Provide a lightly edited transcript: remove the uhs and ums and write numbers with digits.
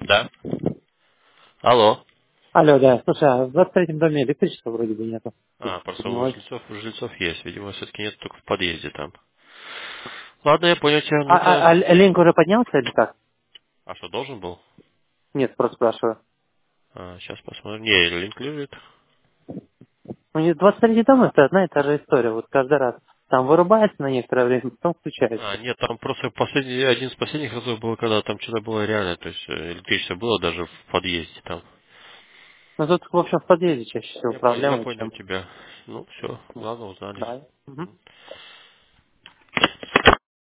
Да. Алло. Алло, да. Слушай, а в 23-м доме электричества вроде бы нету. Просто у Поднялось. жильцов есть. Видимо, все-таки нет только в подъезде там. Ладно, я понял тебя. А линк уже поднялся или как? А что, должен был? Нет, просто спрашиваю. Сейчас посмотрим. Не, линк лежит. У них 23 дом это одна и та же история. Вот каждый раз. Там вырубается на некоторое время, потом включается. Нет, там просто один из последних разов было, когда там что-то было реально. То есть электричество было даже в подъезде там. Но тут, в общем, в подъезде чаще всего Я проблемы, понял чем... тебя. Ну, все, главное узнали. Да. Мгм.